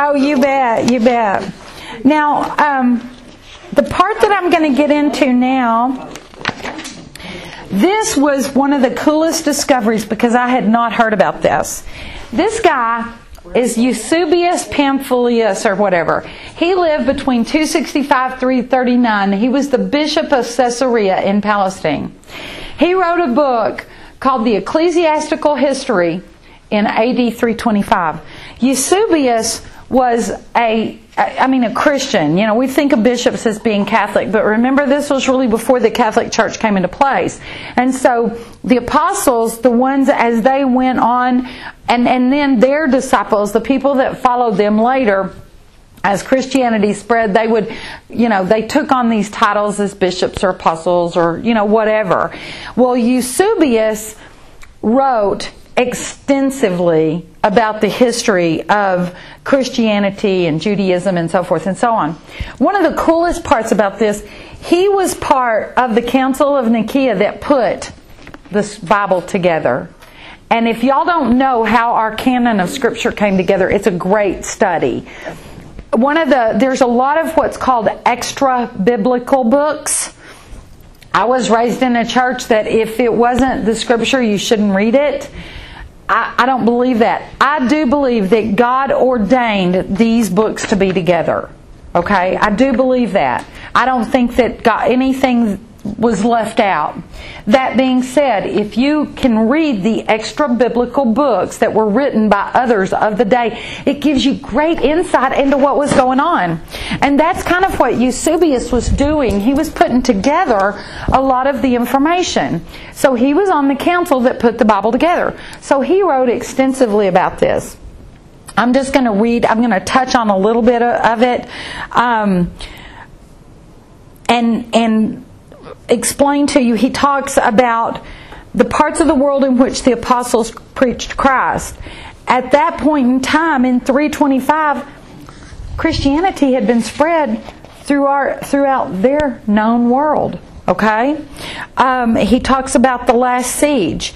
Oh, you bet, you bet. Now, the part that I'm going to get into now, this was one of the coolest discoveries because I had not heard about this. This guy is Eusebius Pamphilus or whatever. He lived between 265 339. He was the bishop of Caesarea in Palestine. He wrote a book called The Ecclesiastical History in AD 325. Eusebius was a Christian. You know, we think of bishops as being Catholic, but remember this was really before the Catholic Church came into place. And so the apostles, the ones as they went on, and then their disciples, the people that followed them later, as Christianity spread, they would, they took on these titles as bishops or apostles or, whatever. Well, Eusebius wrote extensively about the history of Christianity and Judaism and so forth and so on. One of the coolest parts about this, he was part of the Council of Nicaea that put this Bible together. And if y'all don't know how our canon of Scripture came together, it's a great study. There's a lot of what's called extra biblical books. I was raised in a church that if it wasn't the Scripture, you shouldn't read it. I don't believe that. I do believe that God ordained these books to be together. Okay? I do believe that. I don't think that anything was left out. That being said, if you can read the extra biblical books that were written by others of the day, it gives you great insight into what was going on. And that's kind of what Eusebius was doing. He was putting together a lot of the information. So he was on the council that put the Bible together. So he wrote extensively about this. I'm just going to read, I'm going to touch on a little bit of it. And explain to you, he talks about the parts of the world in which the apostles preached Christ. At that point in time, in 325, Christianity had been spread throughout their known world. Okay? He talks about the last siege.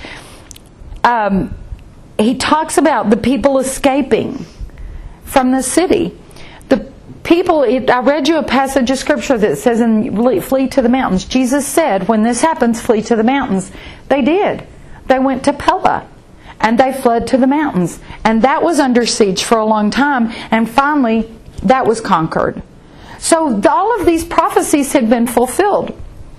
He talks about the people escaping from the city. I read you a passage of Scripture that says, flee to the mountains. Jesus said, when this happens, flee to the mountains. They did. They went to Pella. And they fled to the mountains. And that was under siege for a long time. And finally, that was conquered. So all of these prophecies had been fulfilled.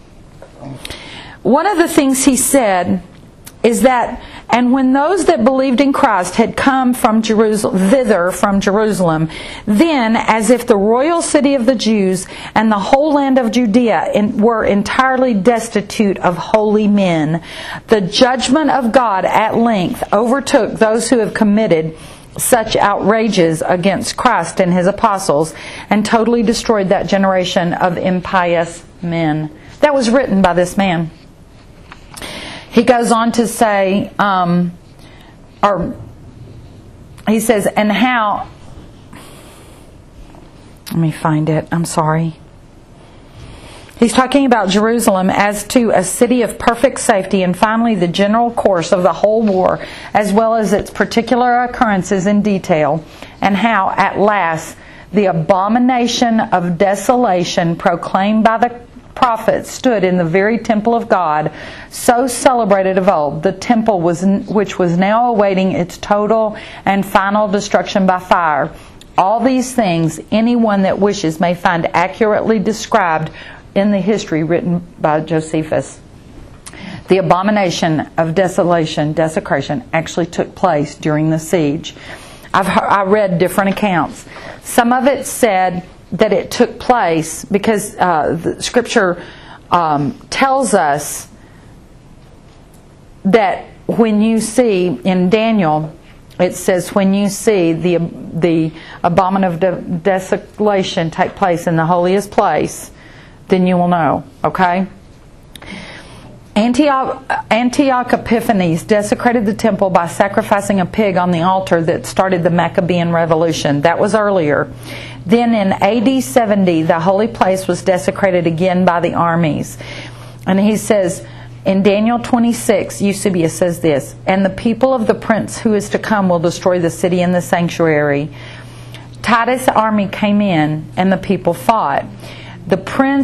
One of the things he said is that, and when those that believed in Christ had come from thither from Jerusalem, then, as if the royal city of the Jews and the whole land of Judea were entirely destitute of holy men, the judgment of God at length overtook those who have committed such outrages against Christ and His apostles, and totally destroyed that generation of impious men. That was written by this man. He goes on to say, he says, and how, let me find it, I'm sorry. He's talking about Jerusalem as to a city of perfect safety, and finally the general course of the whole war, as well as its particular occurrences in detail, and how at last the abomination of desolation proclaimed by the prophets stood in the very temple of God, so celebrated of old, the temple which was now awaiting its total and final destruction by fire. All these things anyone that wishes may find accurately described in the history written by Josephus. The abomination of desecration actually took place during the siege. I read different accounts. Some of it said that it took place because the Scripture tells us that when you see in Daniel, it says when you see the abomination of desolation take place in the holiest place, then you will know. Okay. Antioch Epiphanes desecrated the temple by sacrificing a pig on the altar that started the Maccabean Revolution. That was earlier. Then in AD 70, the holy place was desecrated again by the armies. And he says, in Daniel 26, Eusebius says this, and the people of the prince who is to come will destroy the city and the sanctuary. Titus' army came in and the people fought. The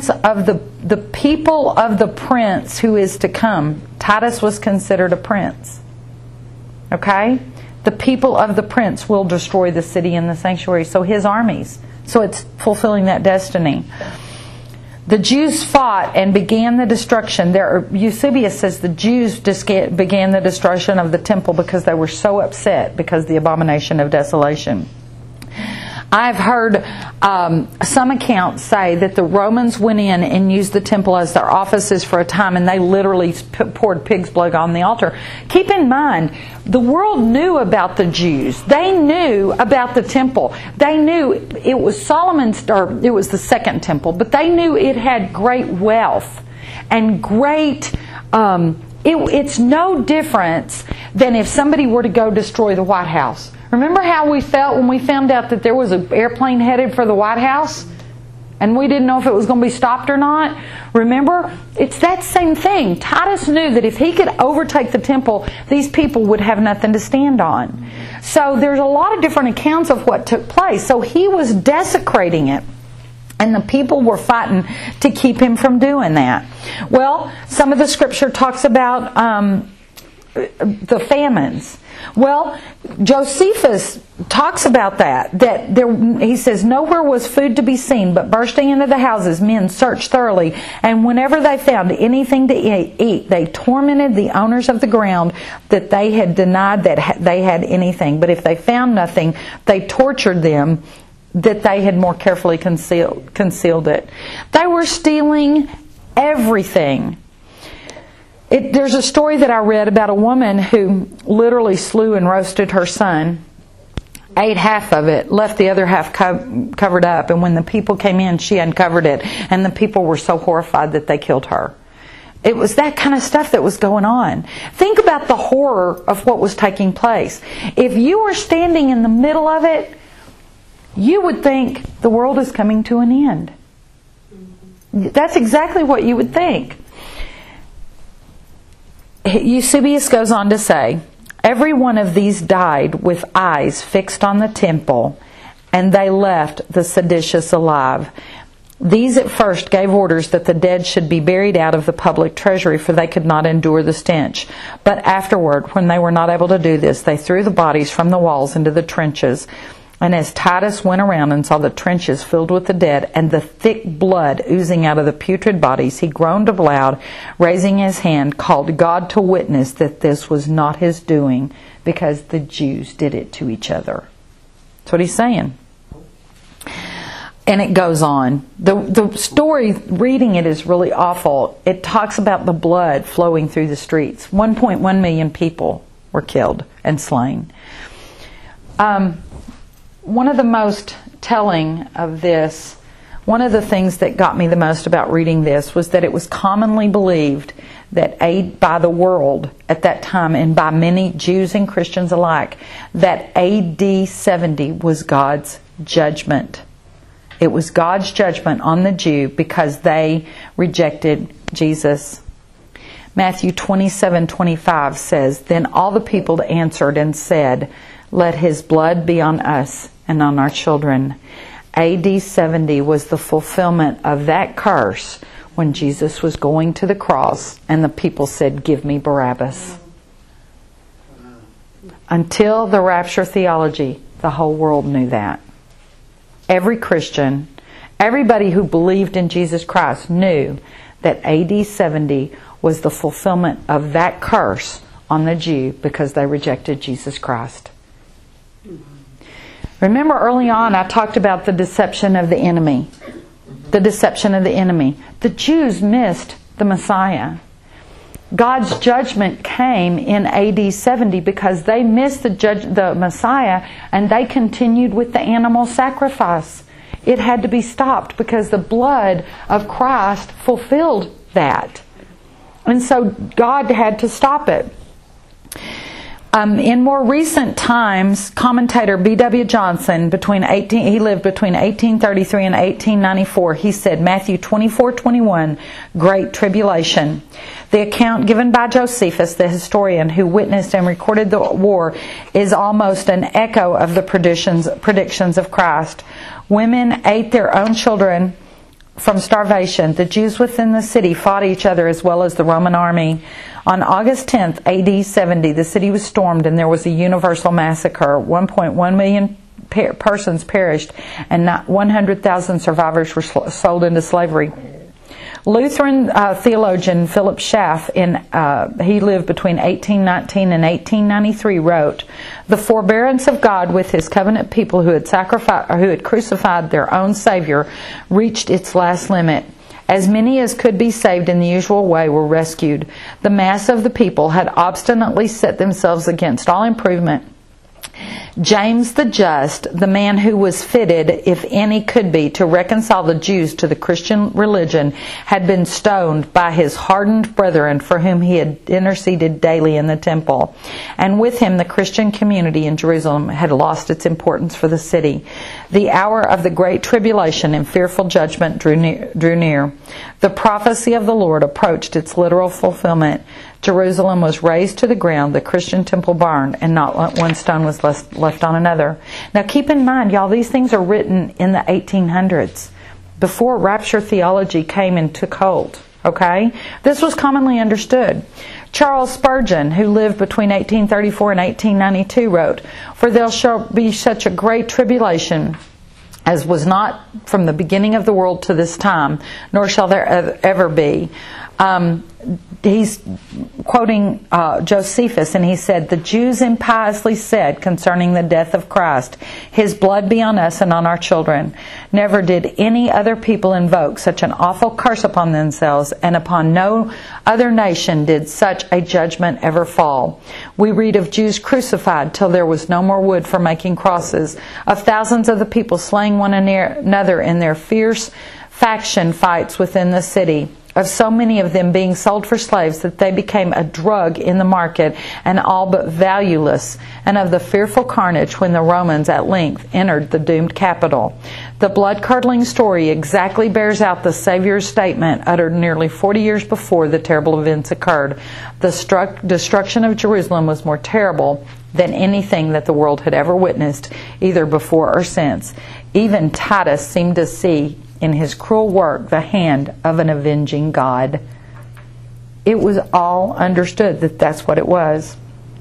people of the prince who is to come, Titus was considered a prince. Okay? The people of the prince will destroy the city and the sanctuary. So his armies. So it's fulfilling that destiny. The Jews fought and began the destruction. Eusebius says the Jews began the destruction of the temple because they were so upset because of the abomination of desolation. I've heard some accounts say that the Romans went in and used the temple as their offices for a time, and they literally poured pig's blood on the altar. Keep in mind, the world knew about the Jews. They knew about the temple. They knew it was it was the second temple, but they knew it had great wealth and great... it's no difference than if somebody were to go destroy the White House. Remember how we felt when we found out that there was an airplane headed for the White House? And we didn't know if it was going to be stopped or not? Remember? It's that same thing. Titus knew that if he could overtake the temple, these people would have nothing to stand on. So there's a lot of different accounts of what took place. So he was desecrating it. And the people were fighting to keep him from doing that. Well, some of the scripture talks about the famines. Well, Josephus talks about that he says, nowhere was food to be seen, but bursting into the houses, men searched thoroughly, and whenever they found anything to eat, they tormented the owners of the ground that they had denied that they had anything. But if they found nothing, they tortured them that they had more carefully concealed it. They were stealing everything. There's a story that I read about a woman who literally slew and roasted her son, ate half of it, left the other half covered up, and when the people came in, she uncovered it, and the people were so horrified that they killed her. It was that kind of stuff that was going on. Think about the horror of what was taking place. If you were standing in the middle of it, you would think the world is coming to an end. That's exactly what you would think. Eusebius goes on to say, every one of these died with eyes fixed on the temple, and they left the seditious alive. These at first gave orders that the dead should be buried out of the public treasury, for they could not endure the stench. But afterward, when they were not able to do this, they threw the bodies from the walls into the trenches. And as Titus went around and saw the trenches filled with the dead and the thick blood oozing out of the putrid bodies, he groaned aloud, raising his hand, called God to witness that this was not his doing, because the Jews did it to each other. That's what he's saying. And it goes on. The story, reading it, is really awful. It talks about the blood flowing through the streets. 1.1 million people were killed and slain. One of the most telling of this, one of the things that got me the most about reading this, was that it was commonly believed that by the world at that time, and by many Jews and Christians alike, that AD 70 was God's judgment. It was God's judgment on the Jew because they rejected Jesus. Matthew 27:25 says, Then all the people answered and said, Let his blood be on us and on our children. AD 70 was the fulfillment of that curse when Jesus was going to the cross and the people said, Give me Barabbas. Until the rapture theology, the whole world knew that. Every Christian, everybody who believed in Jesus Christ knew that AD 70 was the fulfillment of that curse on the Jew because they rejected Jesus Christ. Remember early on I talked about the deception of the enemy. The deception of the enemy. The Jews missed the Messiah. God's judgment came in AD 70 because they missed the Messiah, and they continued with the animal sacrifice. It had to be stopped because the blood of Christ fulfilled that. And so God had to stop it. In more recent times, commentator B.W. Johnson, he lived between 1833 and 1894. He said, Matthew 24:21, Great Tribulation. The account given by Josephus, the historian who witnessed and recorded the war, is almost an echo of the predictions of Christ. Women ate their own children from starvation. The Jews within the city fought each other as well as the Roman army. On August 10th, AD 70, the city was stormed and there was a universal massacre. 1.1 million persons perished and 100,000 survivors were sold into slavery. Lutheran theologian Philip Schaff, he lived between 1819 and 1893, wrote, "The forbearance of God with His covenant people who had crucified their own Savior reached its last limit. As many as could be saved in the usual way were rescued. The mass of the people had obstinately set themselves against all improvement. James the Just, the man who was fitted, if any could be, to reconcile the Jews to the Christian religion, had been stoned by his hardened brethren for whom he had interceded daily in the temple. And with him the Christian community in Jerusalem had lost its importance for the city. The hour of the great tribulation and fearful judgment drew near. The prophecy of the Lord approached its literal fulfillment. Jerusalem was razed to the ground, the Christian temple burned, and not one stone was left on another." Now keep in mind, y'all, these things are written in the 1800s, before rapture theology came and took hold. Okay? This was commonly understood. Charles Spurgeon, who lived between 1834 and 1892, wrote, "For there shall be such a great tribulation as was not from the beginning of the world to this time, nor shall there ever be." He's quoting Josephus, and he said, "The Jews impiously said concerning the death of Christ, His blood be on us and on our children. Never did any other people invoke such an awful curse upon themselves, and upon no other nation did such a judgment ever fall. We read of Jews crucified till there was no more wood for making crosses, of thousands of the people slaying one another in their fierce faction fights within the city, of so many of them being sold for slaves that they became a drug in the market and all but valueless, and of the fearful carnage when the Romans at length entered the doomed capital. The blood-curdling story exactly bears out the Savior's statement uttered nearly 40 years before the terrible events occurred. The destruction of Jerusalem was more terrible than anything that the world had ever witnessed, either before or since. Even Titus seemed to see in his cruel work the hand of an avenging God." It was all understood that that's what it was.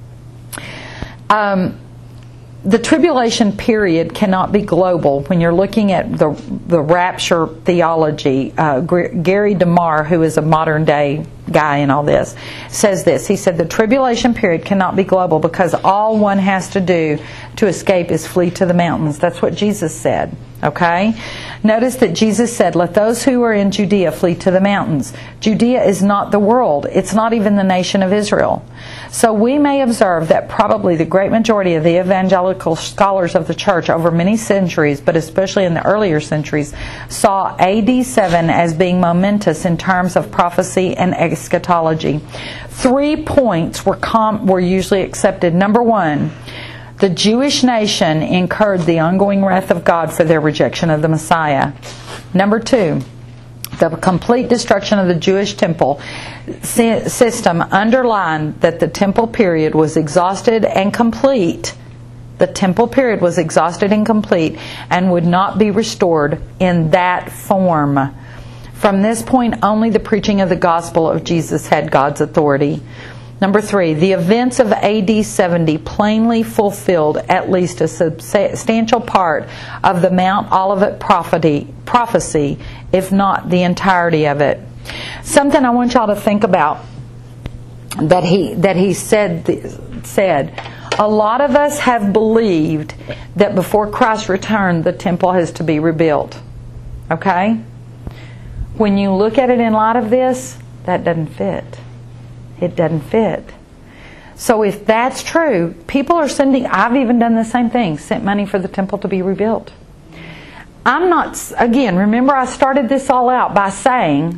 The tribulation period cannot be global. When you're looking at the rapture theology, Gary DeMar, who is a modern day guy in all this, says this. He said the tribulation period cannot be global because all one has to do to escape is flee to the mountains. That's what Jesus said. Okay? Notice that Jesus said, "Let those who are in Judea flee to the mountains." Judea is not the world. It's not even the nation of Israel. So we may observe that probably the great majority of the evangelical scholars of the church over many centuries, but especially in the earlier centuries, saw AD 7 as being momentous in terms of prophecy and eschatology. 3 points were usually accepted. Number one, the Jewish nation incurred the ongoing wrath of God for their rejection of the Messiah. Number two, the complete destruction of the Jewish temple system underlined that the temple period was exhausted and complete. The temple period was exhausted and complete and would not be restored in that form. From this point, only the preaching of the gospel of Jesus had God's authority. Number three, the events of AD 70 plainly fulfilled at least a substantial part of the Mount Olivet prophecy, if not the entirety of it. Something I want y'all to think about that he said. A lot of us have believed that before Christ's return, the temple has to be rebuilt. Okay? When you look at it in light of this, that doesn't fit. It doesn't fit. So if that's true, people are sending, I've even done the same thing, sent money for the temple to be rebuilt. I'm not, again, remember I started this all out by saying,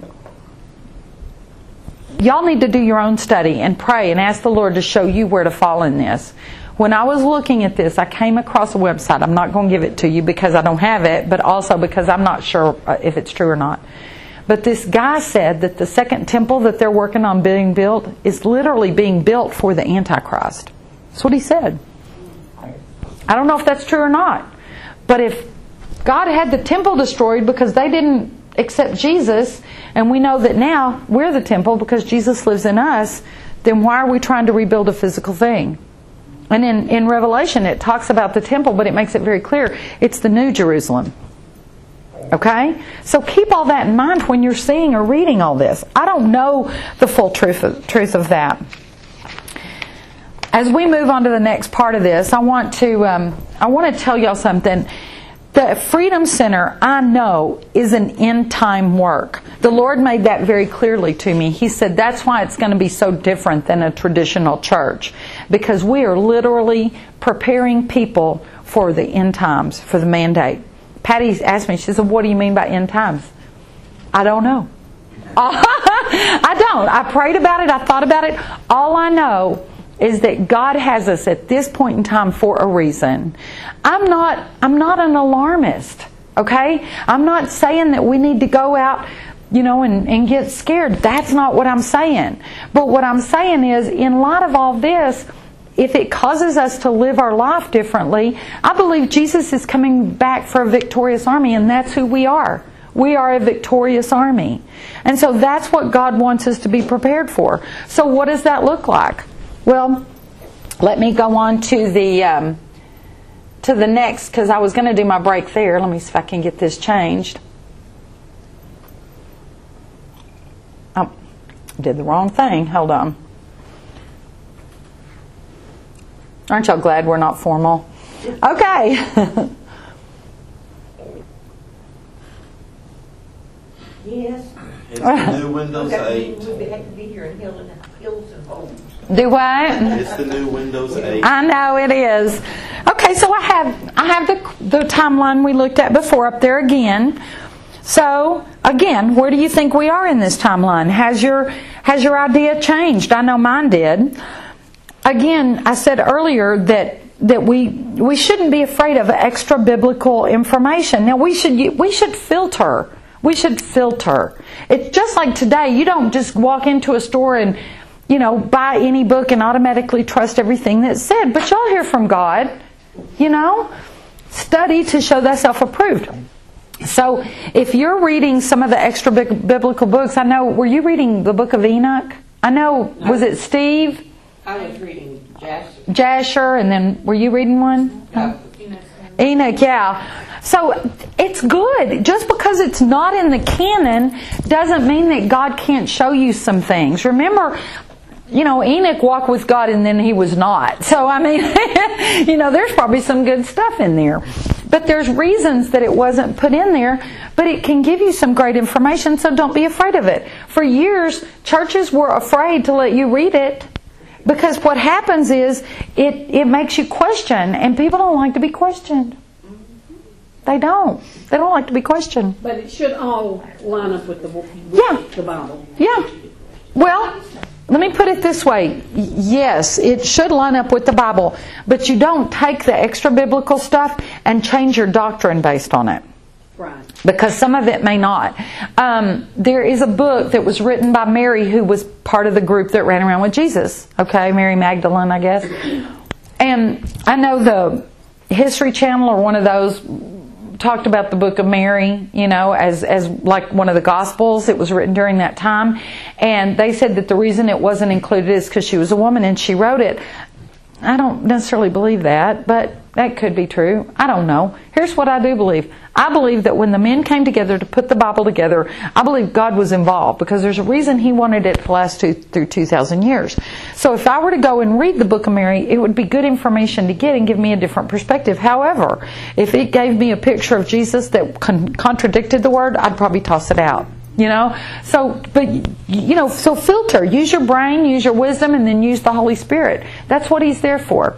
y'all need to do your own study and pray and ask the Lord to show you where to fall in this. When I was looking at this, I came across a website. I'm not going to give it to you because I don't have it, but also because I'm not sure if it's true or not. But this guy said that the second temple that they're working on being built is literally being built for the Antichrist. That's what he said. I don't know if that's true or not. But if God had the temple destroyed because they didn't accept Jesus, and we know that now we're the temple because Jesus lives in us, then why are we trying to rebuild a physical thing? And in Revelation it talks about the temple, but it makes it very clear it's the New Jerusalem. Okay? So keep all that in mind when you're seeing or reading all this. I don't know the full truth of that. As we move on to the next part of this, I want to tell y'all something. The Freedom Center, I know, is an end time work. The Lord made that very clearly to me. He said that's why it's going to be so different than a traditional church. Because we are literally preparing people for the end times, for the mandate. Patty asked me, she said, what do you mean by end times? I don't know. I don't. I prayed about it. I thought about it. All I know is that God has us at this point in time for a reason. I'm not an alarmist, okay? I'm not saying that we need to go out, and get scared. That's not what I'm saying. But what I'm saying is, in light of all this, if it causes us to live our life differently, I believe Jesus is coming back for a victorious army, and that's who we are. We are a victorious army. And so that's what God wants us to be prepared for. So what does that look like? Well, let me go on to the next, because I was going to do my break there. Let me see if I can get this changed. Oh, did the wrong thing. Hold on. Aren't y'all glad we're not formal? Okay. Yes. It's the new Windows 8. We have to be here in Hills and Homes. Do what? It's the new Windows 8. I know it is. Okay, so I have the timeline we looked at before up there again. So again, where do you think we are in this timeline? Has your idea changed? I know mine did. Again, I said earlier that we shouldn't be afraid of extra biblical information. Now we should filter. We should filter. It's just like today. You don't just walk into a store and buy any book and automatically trust everything that's said. But y'all hear from God. Study to show thyself approved. So if you're reading some of the extra biblical books, I know, were you reading the book of Enoch? I know, was it Steve? I was reading Jasher, and then were you reading one? Enoch, yeah. So it's good. Just because it's not in the canon doesn't mean that God can't show you some things. Remember, Enoch walked with God and then he was not. So, I mean, there's probably some good stuff in there. But there's reasons that it wasn't put in there, but it can give you some great information, so don't be afraid of it. For years, churches were afraid to let you read it because what happens is it makes you question, and people don't like to be questioned. They don't. They don't like to be questioned. But it should all line up with the Bible. Yeah. Well, let me put it this way. Yes, it should line up with the Bible, but you don't take the extra biblical stuff and change your doctrine based on it. Right. Because some of it may not. There is a book that was written by Mary, who was part of the group that ran around with Jesus. Okay, Mary Magdalene, I guess. And I know the History Channel or one of those talked about the book of Mary, as like one of the Gospels. It was written during that time. And they said that the reason it wasn't included is because she was a woman and she wrote it. I don't necessarily believe that, but that could be true. I don't know. Here's what I do believe. I believe that when the men came together to put the Bible together, I believe God was involved because there's a reason He wanted it to last through 2,000 years. So if I were to go and read the book of Mary, it would be good information to get and give me a different perspective. However, if it gave me a picture of Jesus that contradicted the Word, I'd probably toss it out. So filter. Use your brain, use your wisdom, and then use the Holy Spirit. That's what He's there for.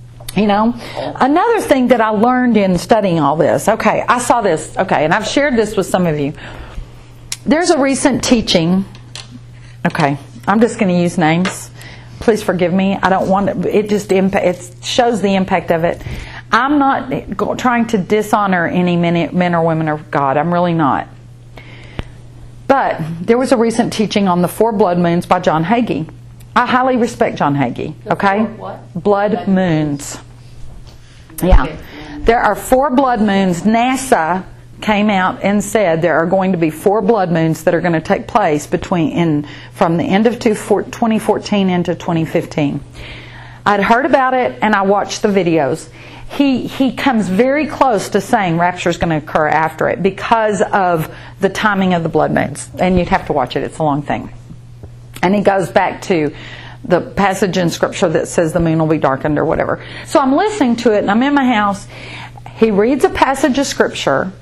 Another thing that I learned in studying all this. Okay, I saw this. Okay, and I've shared this with some of you. There's a recent teaching. Okay, I'm just going to use names. Please forgive me. I don't want it. It shows the impact of it. I'm not trying to dishonor any men or women of God. I'm really not. But there was a recent teaching on the 4 blood moons by John Hagee. I highly respect John Hagee. Okay? What? Blood moons. Yeah. There are 4 blood moons. NASA came out and said there are going to be 4 blood moons that are going to take place from the end of 2014 into 2015. I'd heard about it and I watched the videos. He comes very close to saying rapture is going to occur after it because of the timing of the blood moons. And you'd have to watch it. It's a long thing. And he goes back to the passage in Scripture that says the moon will be darkened or whatever. So I'm listening to it and I'm in my house. He reads a passage of Scripture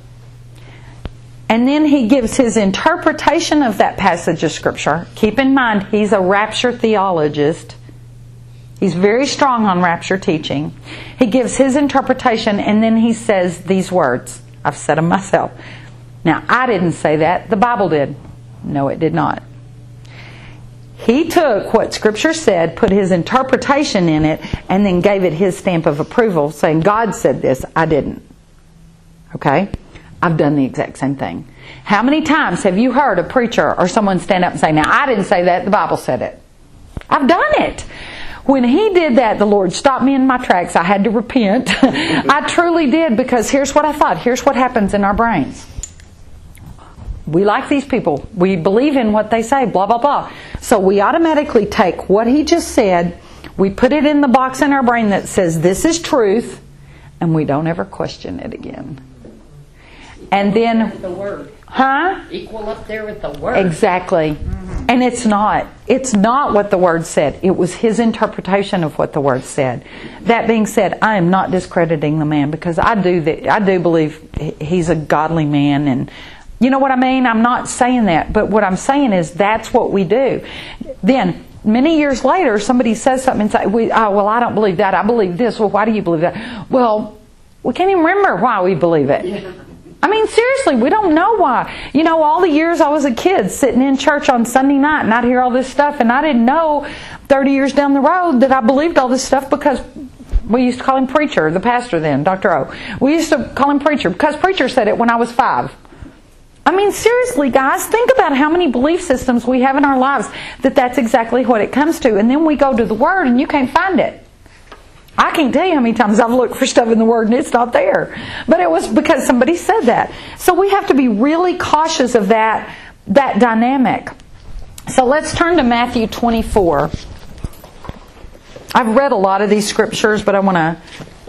and then he gives his interpretation of that passage of Scripture. Keep in mind, he's a rapture theologist. He's very strong on rapture teaching. He gives his interpretation and then he says these words. I've said them myself. Now, I didn't say that. The Bible did. No, it did not. He took what Scripture said, put his interpretation in it, and then gave it his stamp of approval, saying, God said this, I didn't. Okay? I've done the exact same thing. How many times have you heard a preacher or someone stand up and say, now, I didn't say that, the Bible said it. I've done it. When he did that, the Lord stopped me in my tracks. I had to repent. I truly did, because here's what I thought. Here's what happens in our brains. We like these people. We believe in what they say, blah, blah, blah. So we automatically take what he just said, we put it in the box in our brain that says this is truth, and we don't ever question it again. And then... The Word. Huh? Equal up there with the Word. Exactly. And it's not. It's not what the Word said. It was his interpretation of what the Word said. That being said, I am not discrediting the man, because I do believe he's a godly man, and you know what I mean? I'm not saying that. But what I'm saying is that's what we do. Then, many years later, somebody says something and say, well, I don't believe that. I believe this. Well, why do you believe that? Well, we can't even remember why we believe it. Yeah. I mean, seriously, we don't know why. You know, all the years I was a kid sitting in church on Sunday night and I'd hear all this stuff, and I didn't know 30 years down the road that I believed all this stuff, because we used to call him preacher, the pastor then, Dr. O. We used to call him preacher because preacher said it when I was 5. I mean, seriously, guys, think about how many belief systems we have in our lives that's exactly what it comes to. And then we go to the Word and you can't find it. I can't tell you how many times I've looked for stuff in the Word and it's not there. But it was because somebody said that. So we have to be really cautious of that dynamic. So let's turn to Matthew 24. I've read a lot of these scriptures, but I want to...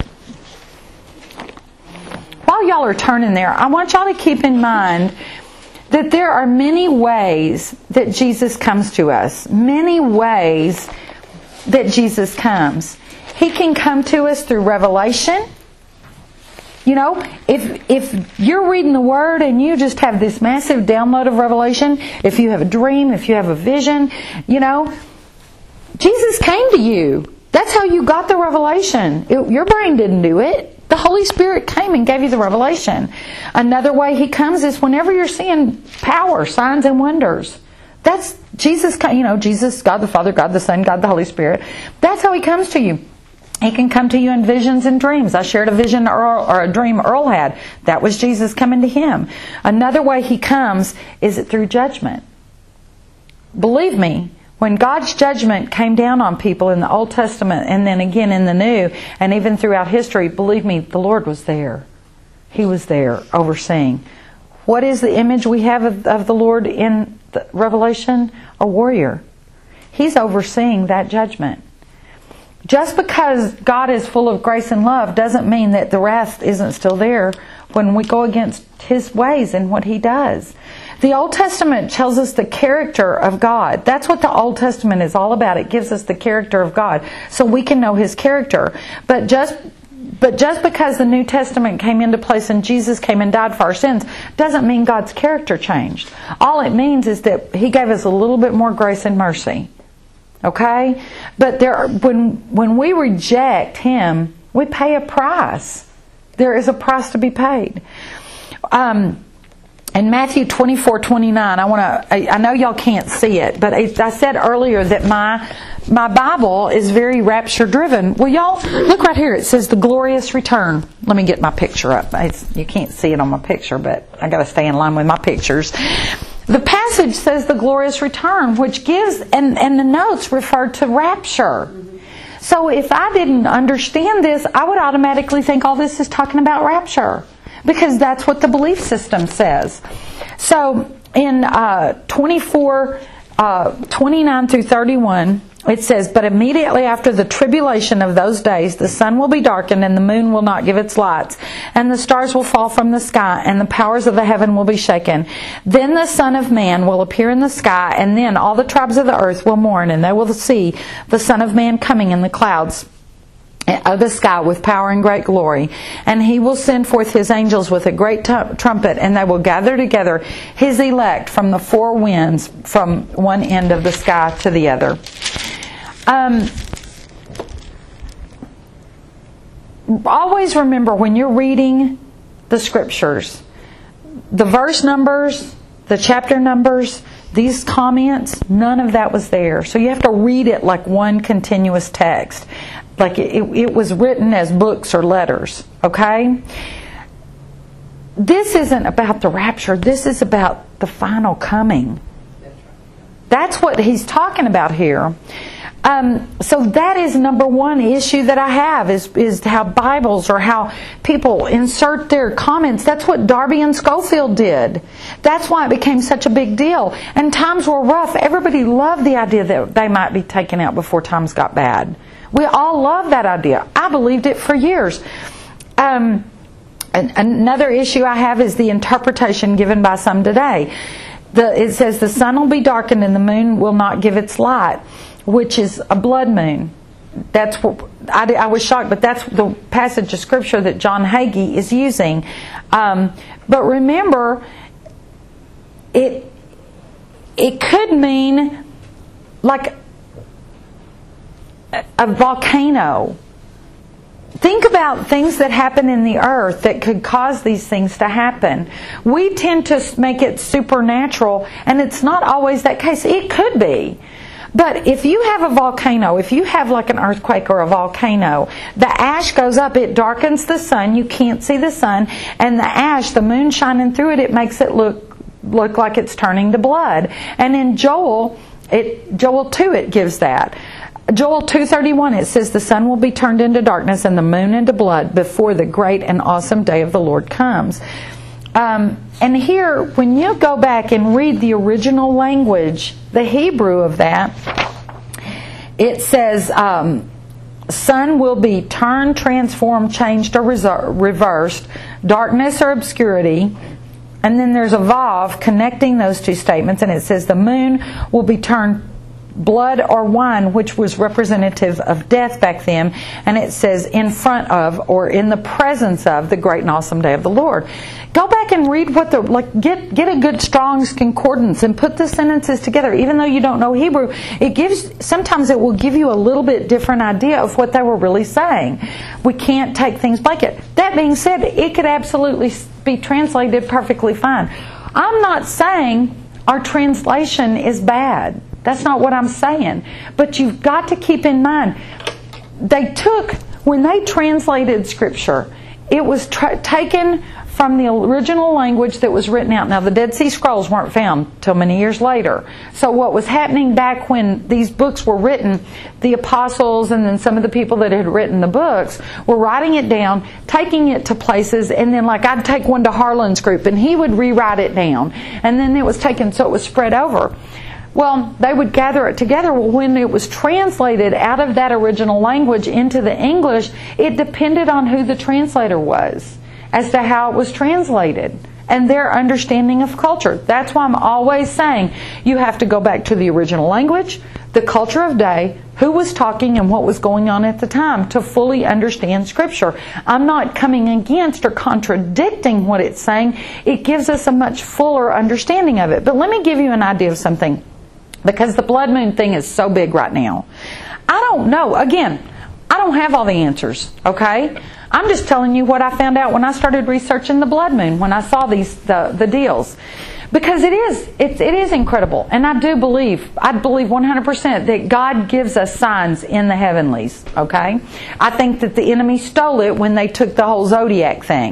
While y'all are turning there, I want y'all to keep in mind that there are many ways that Jesus comes to us. Many ways that Jesus comes. He can come to us through revelation. You know, if you're reading the Word and you just have this massive download of revelation, if you have a dream, if you have a vision, you know, Jesus came to you. That's how you got the revelation. Your brain didn't do it. The Holy Spirit came and gave you the revelation. Another way He comes is whenever you're seeing power, signs and wonders. That's Jesus, you know, Jesus, God the Father, God the Son, God the Holy Spirit. That's how He comes to you. He can come to you in visions and dreams. I shared a vision or a dream Earl had. That was Jesus coming to him. Another way He comes is through judgment. Believe me, when God's judgment came down on people in the Old Testament and then again in the New, and even throughout history, believe me, the Lord was there. He was there overseeing. What is the image we have of the Lord in the Revelation? A warrior. He's overseeing that judgment. Just because God is full of grace and love doesn't mean that the wrath isn't still there when we go against His ways and what He does. The Old Testament tells us the character of God. That's what the Old Testament is all about. It gives us the character of God so we can know His character. But just because the New Testament came into place and Jesus came and died for our sins doesn't mean God's character changed. All it means is that He gave us a little bit more grace and mercy. Okay? But when we reject Him, we pay a price. There is a price to be paid. In Matthew 24:29, I know y'all can't see it, but I said earlier that my Bible is very rapture driven. Well, y'all, look right here. It says the glorious return. Let me get my picture up. You can't see it on my picture, but I got to stay in line with my pictures. The passage says the glorious return, which gives, and the notes refer to rapture. So if I didn't understand this, I would automatically think all this is talking about rapture, because that's what the belief system says. So in 24, 29 through 31, it says, "But immediately after the tribulation of those days, the sun will be darkened, and the moon will not give its lights, and the stars will fall from the sky, and the powers of the heaven will be shaken. Then the Son of Man will appear in the sky, and then all the tribes of the earth will mourn, and they will see the Son of Man coming in the clouds of the sky with power and great glory. And He will send forth His angels with a great trumpet, and they will gather together His elect from the four winds, from one end of the sky to the other." Always remember, when you're reading the Scriptures, the verse numbers, the chapter numbers, these comments, none of that was there. So you have to read it like one continuous text. Like it was written as books or letters. Okay? This isn't about the rapture. This is about the final coming. That's what he's talking about here. So that is number one issue that I have, is how Bibles, or how people insert their comments. That's what Darby and Schofield did. That's why it became such a big deal. And times were rough. Everybody loved the idea that they might be taken out before times got bad. We all loved that idea. I believed it for years. Another issue I have is the interpretation given by some today. It says the sun will be darkened and the moon will not give its light, which is a blood moon. That's what I was shocked, but that's the passage of Scripture that John Hagee is using. But remember, it could mean like a volcano. Think about things that happen in the earth that could cause these things to happen. We tend to make it supernatural, and it's not always that case. It could be. But if you have a volcano, if you have like an earthquake or a volcano, the ash goes up, it darkens the sun, you can't see the sun, and the ash, the moon shining through it, it makes it look like it's turning to blood. And in Joel 2 it gives that. Joel 2:31, it says the sun will be turned into darkness and the moon into blood before the great and awesome day of the Lord comes. And here, when you go back and read the original language, the Hebrew of that, it says sun will be turned, transformed, changed, or reversed, darkness or obscurity. And then there's a vav connecting those two statements, and it says the moon will be turned blood or wine, which was representative of death back then, and it says in front of, or in the presence of, the great and awesome day of the Lord. Go back and read what get a good Strong's Concordance and put the sentences together. Even though you don't know Hebrew, sometimes it will give you a little bit different idea of what they were really saying. We can't take things blanket. That being said, it could absolutely be translated perfectly fine. I'm not saying our translation is bad. That's not what I'm saying. But you've got to keep in mind, when they translated Scripture, it was taken from the original language that was written out. Now, the Dead Sea Scrolls weren't found till many years later. So what was happening back when these books were written, the apostles and then some of the people that had written the books were writing it down, taking it to places, and then I'd take one to Harlan's group and he would rewrite it down. And then it was taken, so it was spread over. Well, they would gather it together. Well, when it was translated out of that original language into the English, it depended on who the translator was as to how it was translated and their understanding of culture. That's why I'm always saying you have to go back to the original language, the culture of day, who was talking and what was going on at the time to fully understand Scripture. I'm not coming against or contradicting what it's saying. It gives us a much fuller understanding of it. But let me give you an idea of something, because the blood moon thing is so big right now. I don't know. Again, I don't have all the answers, okay? I'm just telling you what I found out when I started researching the blood moon, when I saw the deals. Because it is incredible. And I believe 100% that God gives us signs in the heavenlies, okay? I think that the enemy stole it when they took the whole zodiac thing.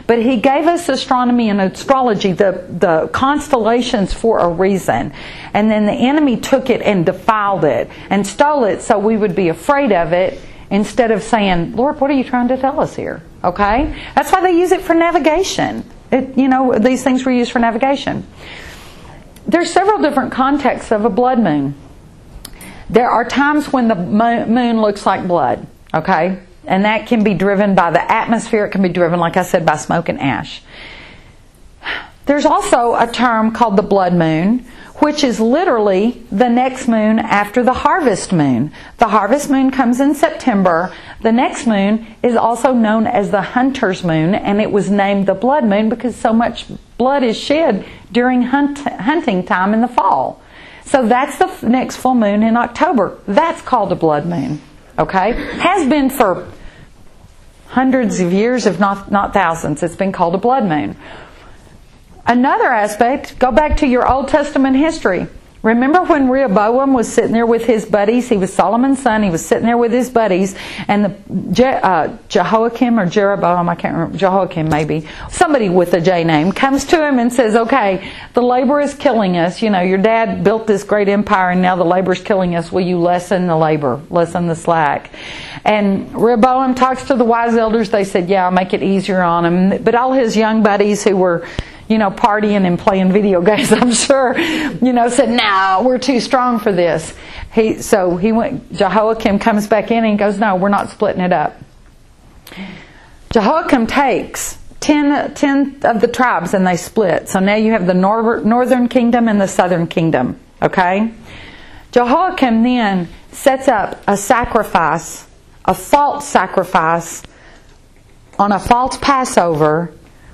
But He gave us astronomy and astrology, the constellations, for a reason. And then the enemy took it and defiled it and stole it so we would be afraid of it instead of saying, Lord, what are you trying to tell us here? Okay? That's why they use it for navigation. These things were used for navigation. There's several different contexts of a blood moon. There are times when the moon looks like blood, okay? And that can be driven by the atmosphere. It can be driven, like I said, by smoke and ash. There's also a term called the blood moon, which is literally the next moon after the harvest moon. The harvest moon comes in September. The next moon is also known as the hunter's moon, and it was named the blood moon because so much blood is shed during hunting time in the fall. So that's the next full moon in October. That's called a blood moon. Okay? Has been for hundreds of years, if not thousands. It's been called a blood moon. Another aspect, go back to your Old Testament history. Remember when Rehoboam was sitting there with his buddies? He was Solomon's son. He was sitting there with his buddies. And Jehoiakim or Jeroboam, I can't remember, Jehoiakim maybe, somebody with a J name, comes to him and says, okay, the labor is killing us. Your dad built this great empire and now the labor is killing us. Will you lessen the labor, lessen the slack? And Rehoboam talks to the wise elders. They said, yeah, I'll make it easier on him. But all his young buddies who were partying and playing video games, I'm sure, said, no, we're too strong for this. Jehoiakim comes back in and goes, no, we're not splitting it up. Jehoiakim takes 10 of the tribes and they split. So now you have the northern kingdom and the southern kingdom. Okay? Jehoiakim then sets up a sacrifice, a false sacrifice on a false Passover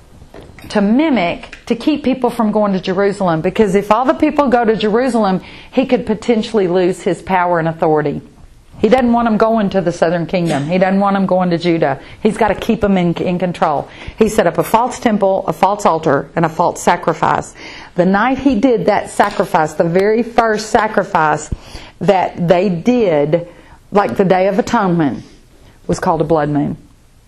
to keep people from going to Jerusalem. Because if all the people go to Jerusalem, he could potentially lose his power and authority. He doesn't want them going to the southern kingdom. He doesn't want them going to Judah. He's got to keep them in control. He set up a false temple, a false altar, and a false sacrifice. The night he did that sacrifice, the very first sacrifice that they did, like the Day of Atonement, was called a blood moon.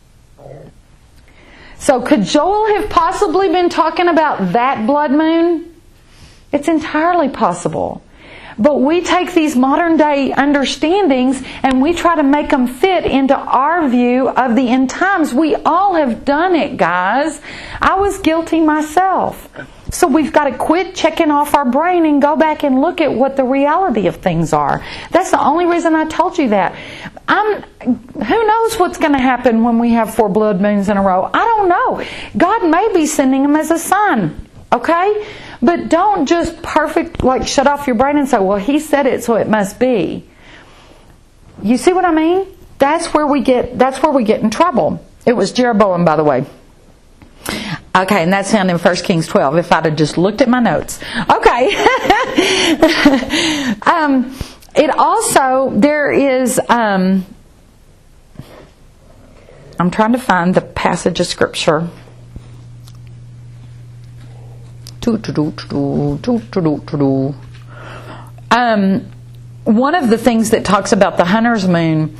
So could Joel have possibly been talking about that blood moon? It's entirely possible. But we take these modern day understandings and we try to make them fit into our view of the end times. We all have done it, guys. I was guilty myself. So we've got to quit checking off our brain and go back and look at what the reality of things are. That's the only reason I told you that. Who knows what's going to happen when we have 4 blood moons in a row? I don't know. God may be sending them as a sign. Okay? But don't just shut off your brain and say, well, he said it, so it must be. You see what I mean? That's where we get in trouble. It was Jeroboam, by the way. Okay, and that's found in 1 Kings 12, if I'd have just looked at my notes. Okay. It also, there is, I'm trying to find the passage of Scripture. One of the things that talks about the hunter's moon,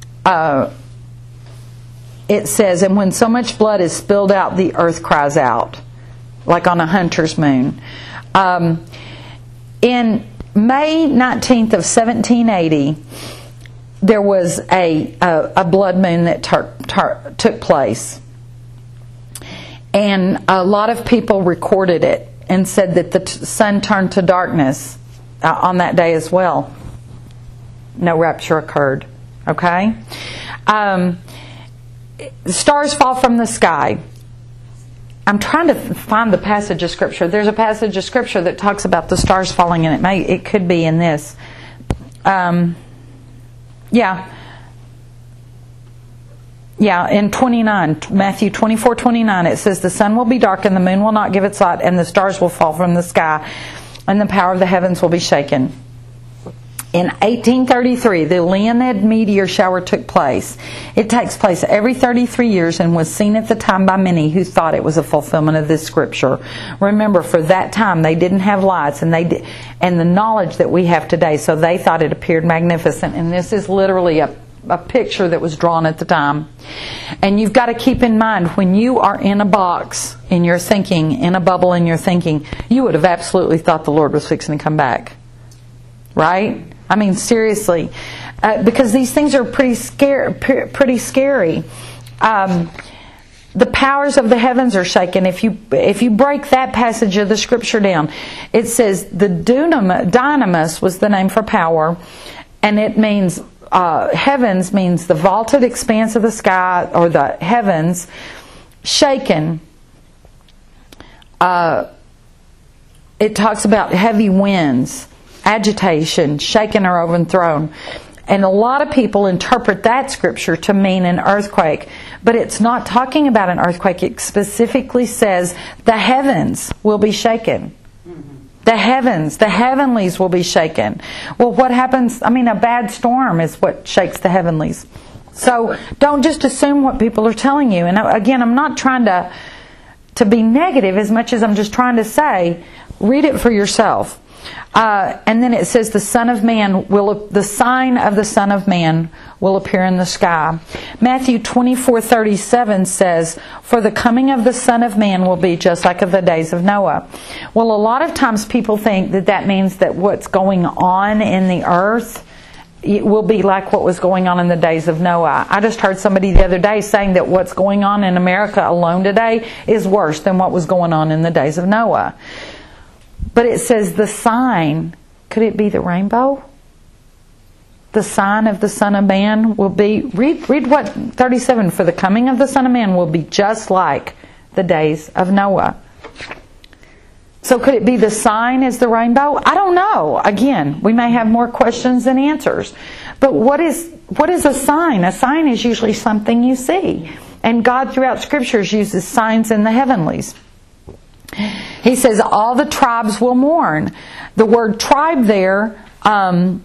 it says, and when so much blood is spilled out, the earth cries out, like on a hunter's moon. In May 19th of 1780, there was a blood moon that took place. And a lot of people recorded it and said that the sun turned to darkness on that day as well. No rapture occurred. Okay? Stars fall from the sky. I'm trying to find the passage of Scripture. There's a passage of Scripture that talks about the stars falling, and it could be in this. In 29, Matthew 24:29, it says, the sun will be dark and the moon will not give its light, and the stars will fall from the sky, and the power of the heavens will be shaken. In 1833, the Leonid meteor shower took place. It takes place every 33 years and was seen at the time by many who thought it was a fulfillment of this Scripture. Remember, for that time, they didn't have lights and the knowledge that we have today, so they thought it appeared magnificent. And this is literally a a picture that was drawn at the time. And you've got to keep in mind, when you are in a box in your thinking, in a bubble in your thinking, you would have absolutely thought the Lord was fixing to come back. Right? I mean, seriously. Because these things are pretty scary. The powers of the heavens are shaken. If you break that passage of the Scripture down, it says the dynamis was the name for power, and it means heavens means the vaulted expanse of the sky, or the heavens shaken. It talks about heavy winds, agitation, shaken or overthrown. And a lot of people interpret that scripture to mean an earthquake. But it's not talking about an earthquake. It specifically says the heavens will be shaken. The heavens, the heavenlies will be shaken. Well, what happens? I mean, a bad storm is what shakes the heavenlies. So don't just assume what people are telling you. And again, I'm not trying to be negative as much as I'm just trying to say, read it for yourself. And then it says the sign of the Son of Man will appear in the sky. Matthew 24:37 says, for the coming of the Son of Man will be just like of the days of Noah. Well, a lot of times people think that means that what's going on in the earth, it will be like what was going on in the days of Noah. I just heard somebody the other day saying that what's going on in America alone today is worse than what was going on in the days of Noah. But it says the sign, could it be the rainbow? The sign of the Son of Man will be, read what, 37, for the coming of the Son of Man will be just like the days of Noah. So could it be the sign is the rainbow? I don't know. Again, we may have more questions than answers. But what is a sign? A sign is usually something you see. And God throughout Scriptures uses signs in the heavenlies. He says all the tribes will mourn. The word tribe there, in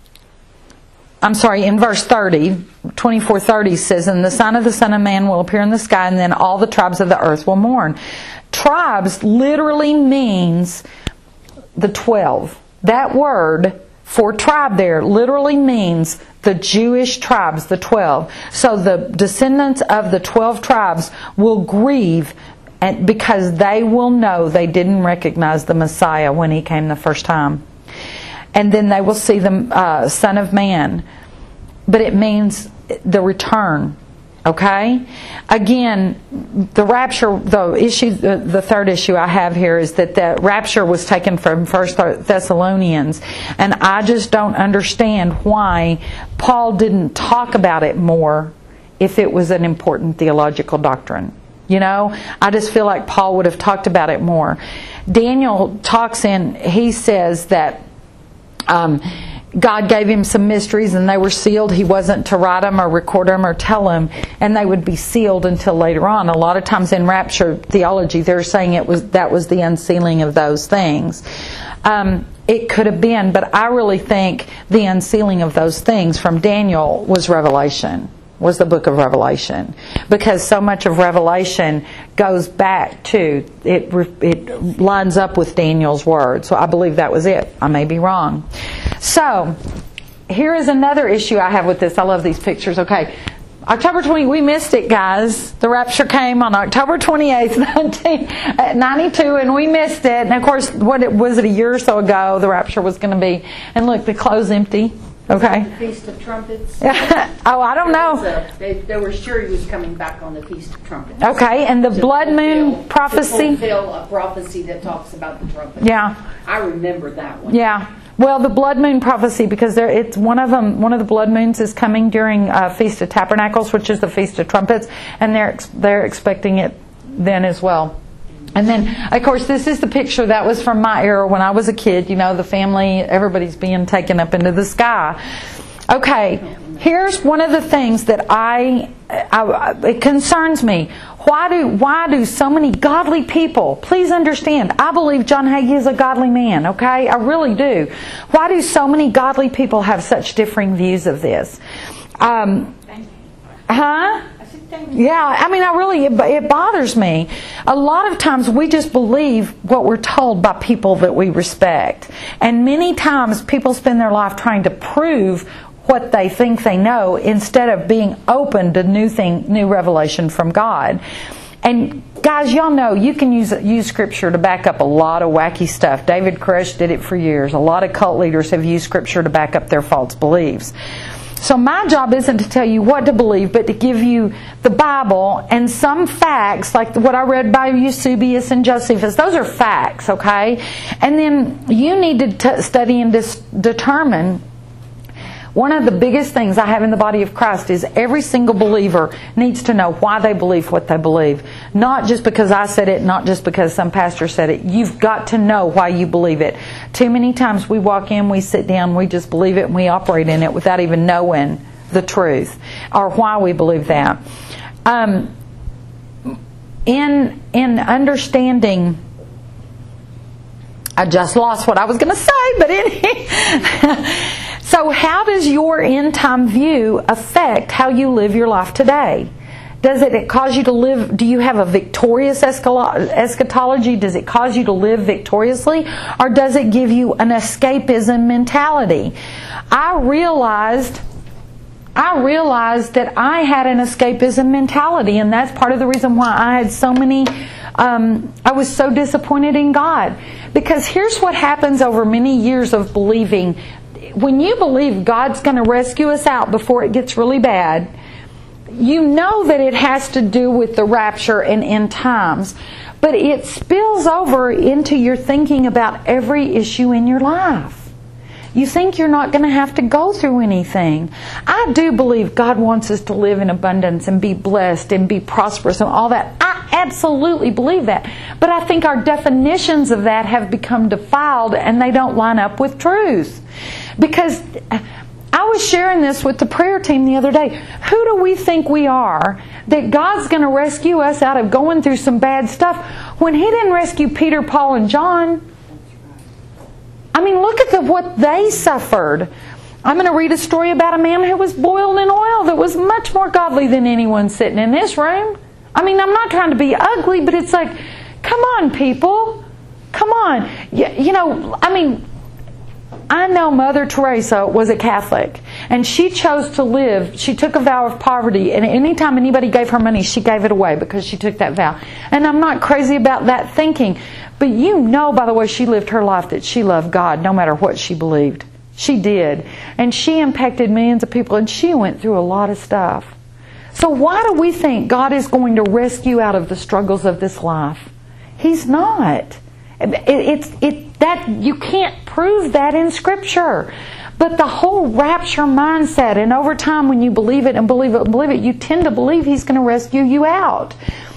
verse 30, 24:30 says, and the sign of the Son of Man will appear in the sky, and then all the tribes of the earth will mourn. Tribes literally means the 12. That word for tribe there literally means the Jewish tribes, the 12. So the descendants of the 12 tribes will grieve, and because they will know they didn't recognize the Messiah when He came the first time. And then they will see the Son of Man. But it means the return. Okay? Again, the rapture, the third issue I have here is that the rapture was taken from 1 Thessalonians. And I just don't understand why Paul didn't talk about it more if it was an important theological doctrine. You know, I just feel like Paul would have talked about it more. Daniel he says that God gave him some mysteries and they were sealed. He wasn't to write them or record them or tell them, and they would be sealed until later on. A lot of times in rapture theology, they're saying that was the unsealing of those things. It could have been, but I really think the unsealing of those things from Daniel was Revelation. Was the book of Revelation, because so much of Revelation goes back to it lines up with Daniel's word. So I believe that was it. I may be wrong. So here is another issue I have with this. I love these pictures. Okay, October 20, we missed it, guys. The rapture came on October 28th, 1992, and we missed it. And of course, was it a year or so ago the rapture was going to be? And look, the clothes empty. Okay. The Feast of Trumpets. Oh, I don't know. They were sure He was coming back on the Feast of Trumpets. Okay, and the blood moon prophecy. To fulfill a prophecy that talks about the trumpet. Yeah. I remember that one. Yeah. Well, the blood moon prophecy, because it's one of them. One of the blood moons is coming during Feast of Tabernacles, which is the Feast of Trumpets, and they're expecting it then as well. And then, of course, this is the picture that was from my era when I was a kid. You know, the family, everybody's being taken up into the sky. Okay, here's one of the things that it concerns me. Why do so many godly people, please understand, I believe John Hagee is a godly man, okay? I really do. Why do so many godly people have such differing views of this? Yeah, I mean, it bothers me. A lot of times we just believe what we're told by people that we respect. And many times people spend their life trying to prove what they think they know instead of being open to new revelation from God. And guys, y'all know you can use Scripture to back up a lot of wacky stuff. David Koresh did it for years. A lot of cult leaders have used Scripture to back up their false beliefs. So my job isn't to tell you what to believe, but to give you the Bible and some facts, like what I read by Eusebius and Josephus. Those are facts, okay? And then you need to study and determine. One of the biggest things I have in the body of Christ is every single believer needs to know why they believe what they believe. Not just because I said it, not just because some pastor said it. You've got to know why you believe it. Too many times we walk in, we sit down, we just believe it, and we operate in it without even knowing the truth or why we believe that. In understanding, I just lost what I was going to say, but anyway. So how does your end-time view affect how you live your life today? Does it cause you to live, do you have a victorious eschatology? Does it cause you to live victoriously? Or does it give you an escapism mentality? I realized that I had an escapism mentality, and that's part of the reason why I had so many, I was so disappointed in God. Because here's what happens over many years of believing. When you believe God's going to rescue us out before it gets really bad, you know that it has to do with the rapture and end times. But it spills over into your thinking about every issue in your life. You think you're not going to have to go through anything. I do believe God wants us to live in abundance and be blessed and be prosperous and all that. I absolutely believe that. But I think our definitions of that have become defiled and they don't line up with truth. Because I was sharing this with the prayer team the other day. Who do we think we are that God's going to rescue us out of going through some bad stuff when He didn't rescue Peter, Paul, and John? I mean, look at what they suffered. I'm going to read a story about a man who was boiled in oil that was much more godly than anyone sitting in this room. I mean, I'm not trying to be ugly, but it's like, come on, people. Come on. You know, I mean, I know Mother Teresa was a Catholic, and she chose to live. She took a vow of poverty, and anytime anybody gave her money, she gave it away because she took that vow. And I'm not crazy about that thinking, but you know by the way she lived her life that she loved God no matter what she believed. She did. And she impacted millions of people, and she went through a lot of stuff. So why do we think God is going to rescue out of the struggles of this life? He's not. That you can't prove that in Scripture. But the whole rapture mindset, and over time when you believe it and believe it and believe it, you tend to believe He's going to rescue you out.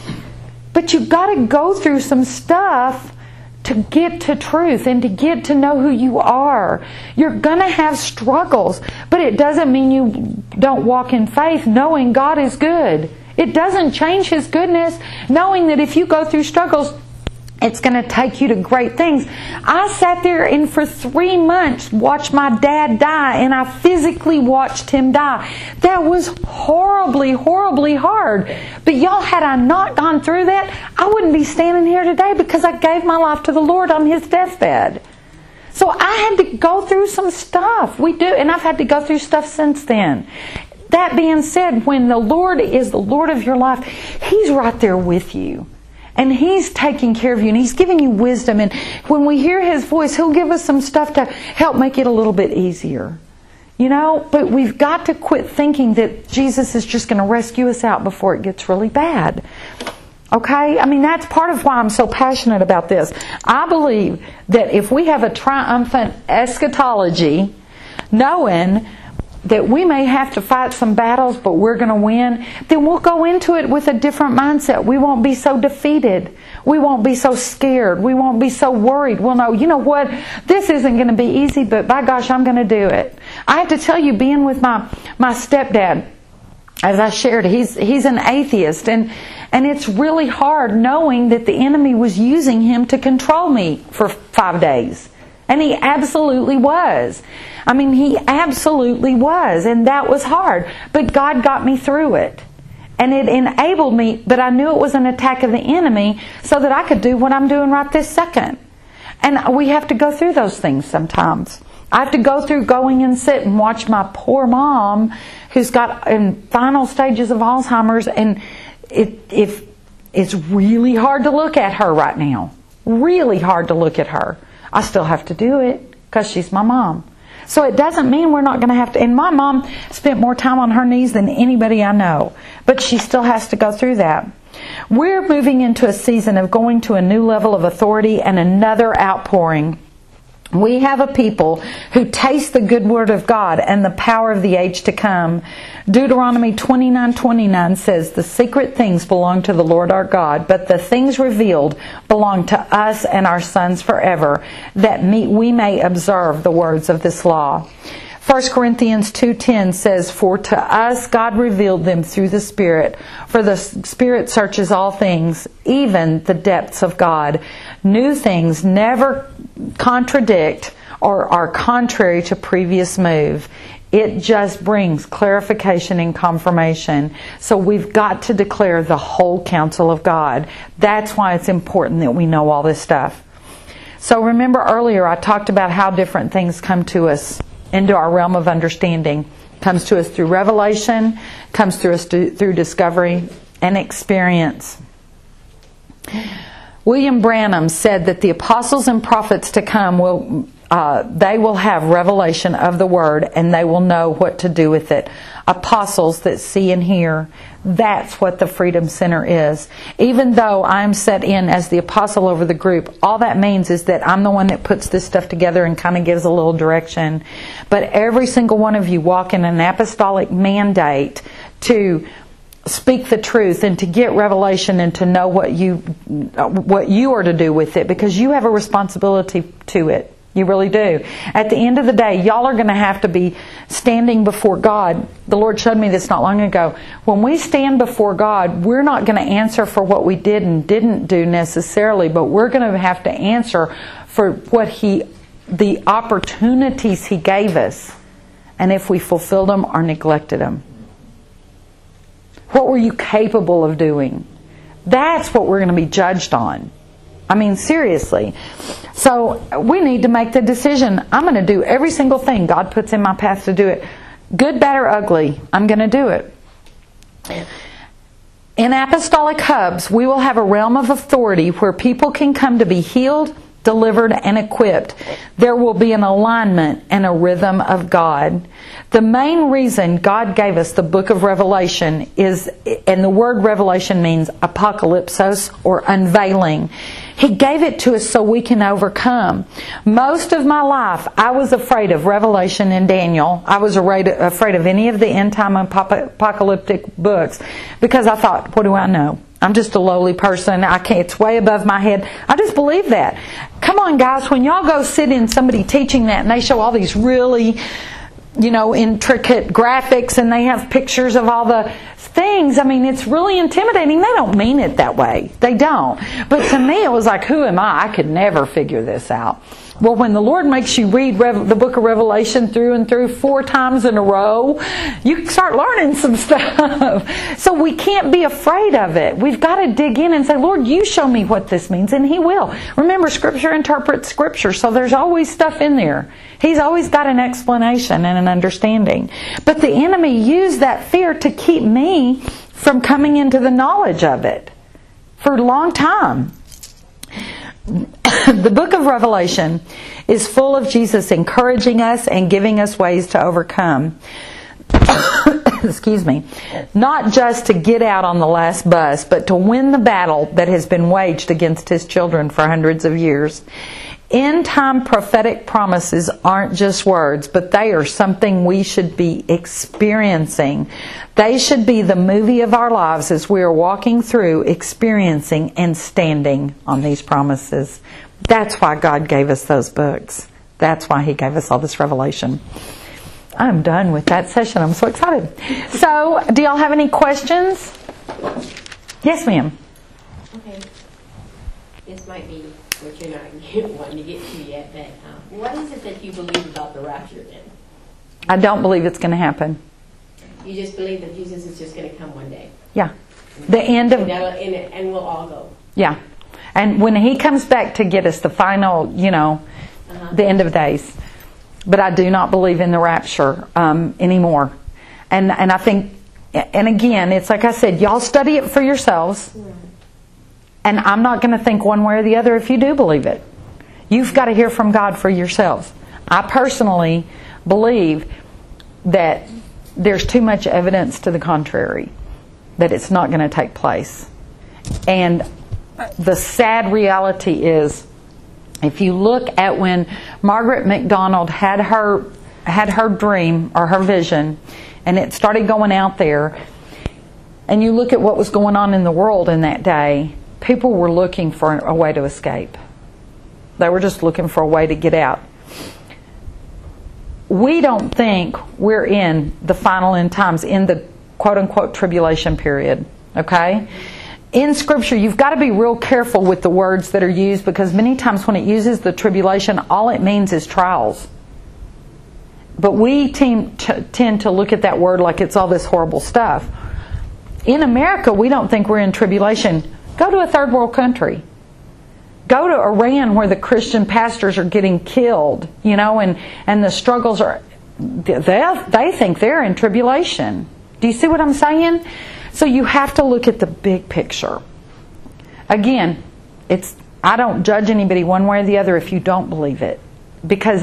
But you've got to go through some stuff to get to truth and to get to know who you are. You're going to have struggles, but it doesn't mean you don't walk in faith knowing God is good. It doesn't change His goodness, knowing that if you go through struggles, it's going to take you to great things. I sat there and for 3 months watched my dad die, and I physically watched him die. That was horribly, horribly hard. But y'all, had I not gone through that, I wouldn't be standing here today because I gave my life to the Lord on His deathbed. So I had to go through some stuff. We do, and I've had to go through stuff since then. That being said, when the Lord is the Lord of your life, He's right there with you. And He's taking care of you, and He's giving you wisdom. And when we hear His voice, He'll give us some stuff to help make it a little bit easier. You know, but we've got to quit thinking that Jesus is just going to rescue us out before it gets really bad. Okay? I mean, that's part of why I'm so passionate about this. I believe that if we have a triumphant eschatology, knowing that we may have to fight some battles, but we're going to win, then we'll go into it with a different mindset. We won't be so defeated. We won't be so scared. We won't be so worried. We'll know, you know what, this isn't going to be easy, but by gosh, I'm going to do it. I have to tell you, being with my stepdad, as I shared, he's an atheist, and it's really hard knowing that the enemy was using him to control me for 5 days. And he absolutely was. I mean, he absolutely was. And that was hard. But God got me through it. And it enabled me, but I knew it was an attack of the enemy so that I could do what I'm doing right this second. And we have to go through those things sometimes. I have to go through going and sit and watch my poor mom who's got in final stages of Alzheimer's, and it's really hard to look at her right now. Really hard to look at her. I still have to do it because she's my mom. So it doesn't mean we're not going to have to. And my mom spent more time on her knees than anybody I know. But she still has to go through that. We're moving into a season of going to a new level of authority and another outpouring. We have a people who taste the good word of God and the power of the age to come. Deuteronomy 29:29 says, "The secret things belong to the Lord our God, but the things revealed belong to us and our sons forever, that we may observe the words of this law." 1 Corinthians 2:10 says, "For to us God revealed them through the Spirit, for the Spirit searches all things, even the depths of God." New things never contradict or are contrary to previous move. It just brings clarification and confirmation. So we've got to declare the whole counsel of God. That's why it's important that we know all this stuff. So remember earlier I talked about how different things come to us into our realm of understanding. Comes to us through revelation, comes through us through discovery and experience. William Branham said that the apostles and prophets to come will have revelation of the Word, and they will know what to do with it. Apostles that see and hear. That's what the Freedom Center is. Even though I'm set in as the apostle over the group, all that means is that I'm the one that puts this stuff together and kind of gives a little direction. But every single one of you walk in an apostolic mandate to speak the truth and to get revelation and to know what you are to do with it, because you have a responsibility to it. You really do. At the end of the day, y'all are going to have to be standing before God. The Lord showed me this not long ago. When we stand before God, we're not going to answer for what we did and didn't do necessarily, but we're going to have to answer for the opportunities He gave us, and if we fulfilled them or neglected them. What were you capable of doing? That's what we're going to be judged on. I mean, seriously. So we need to make the decision. I'm going to do every single thing God puts in my path to do it. Good, bad, or ugly, I'm going to do it. In Apostolic Hubs, we will have a realm of authority where people can come to be healed, delivered, and equipped. There will be an alignment and a rhythm of God. The main reason God gave us the book of Revelation is, and the word revelation means apocalypsos or unveiling. He gave it to us so we can overcome. Most of my life, I was afraid of Revelation and Daniel. I was afraid of any of the end-time apocalyptic books because I thought, what do I know? I'm just a lowly person. It's way above my head. I just believe that. Come on, guys, when y'all go sit in somebody teaching that and they show all these really, intricate graphics and they have pictures of all the things, I mean, it's really intimidating. They don't mean it that way. They don't. But to me, it was like, who am I? I could never figure this out. Well, when the Lord makes you read the book of Revelation through and through 4 times in a row, you start learning some stuff. So we can't be afraid of it. We've got to dig in and say, Lord, you show me what this means, and He will. Remember, Scripture interprets Scripture, so there's always stuff in there. He's always got an explanation and an understanding. But the enemy used that fear to keep me from coming into the knowledge of it for a long time. The book of Revelation is full of Jesus encouraging us and giving us ways to overcome. Excuse me. Not just to get out on the last bus, but to win the battle that has been waged against His children for hundreds of years. End-time prophetic promises aren't just words, but they are something we should be experiencing. They should be the movie of our lives as we are walking through, experiencing, and standing on these promises. That's why God gave us those books. That's why He gave us all this revelation. I'm done with that session. I'm so excited. So, do y'all have any questions? Yes, ma'am. Okay. This might be what you're not wanting to get to yet, but what is it that you believe about the rapture then? I don't believe it's going to happen. You just believe that Jesus is just going to come one day? Yeah. The end of... And we'll all go? Yeah. And when He comes back to get us, the final, the end of days. but I do not believe in the rapture anymore. And I think, and again, it's like I said, y'all study it for yourselves. And I'm not going to think one way or the other if you do believe it. You've got to hear from God for yourselves. I personally believe that there's too much evidence to the contrary, that it's not going to take place. And the sad reality is, if you look at when Margaret MacDonald had her dream or her vision, and it started going out there, and you look at what was going on in the world in that day, people were looking for a way to escape. They were just looking for a way to get out. We don't think we're in the final end times, in the quote-unquote tribulation period. Okay? In Scripture, you've got to be real careful with the words that are used, because many times when it uses the tribulation, all it means is trials. But we tend to look at that word like it's all this horrible stuff. In America, we don't think we're in tribulation. Go to a third world country. Go to Iran, where the Christian pastors are getting killed, and the struggles are, they think they're in tribulation. Do you see what I'm saying? So you have to look at the big picture. Again, I don't judge anybody one way or the other if you don't believe it, because